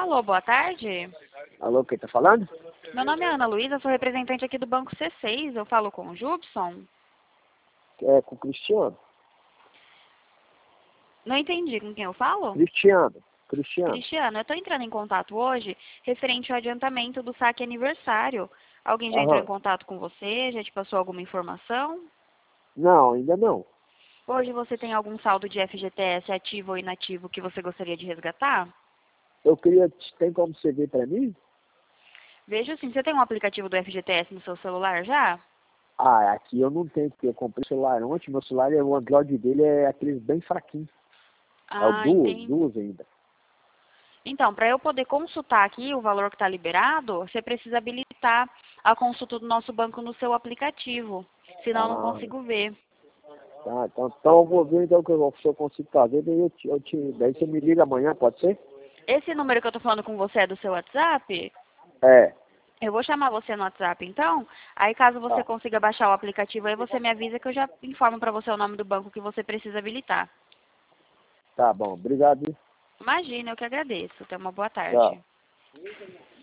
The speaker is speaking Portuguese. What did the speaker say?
Alô, boa tarde. Alô, quem tá falando? Meu nome é Ana Luísa, sou representante aqui do Banco C6. Eu falo com o Jubson? É com o Cristiano. Não entendi com quem eu falo? Cristiano. Cristiano, eu estou entrando em contato hoje referente ao adiantamento do saque aniversário. Alguém já entrou em Aham. contato com você? Já te passou alguma informação? Não, ainda não. Hoje você tem algum saldo de FGTS ativo ou inativo que você gostaria de resgatar? Eu queria... Tem como você ver pra mim? Veja sim, você tem um aplicativo do FGTS no seu celular já? Ah, aqui eu não tenho, porque eu comprei o celular ontem. Meu celular, o Android dele é aqueles bem fraquinho. É o Ah, Duos, entendi. Duos ainda. Então, para eu poder consultar aqui o valor que está liberado, você precisa habilitar a consulta do nosso banco no seu aplicativo. Senão eu não Ah, consigo ver. tá. Então eu vou ver então se eu consigo fazer, daí daí você me liga amanhã, pode ser? Esse número que eu estou falando com você é do seu WhatsApp? É. Eu vou chamar você no WhatsApp, então. Aí, caso você Tá. consiga baixar o aplicativo, aí você me avisa que eu já informo para você o nome do banco que você precisa habilitar. Tá bom. Obrigado. Imagina, eu que agradeço. Tenha uma boa Tchau. tarde.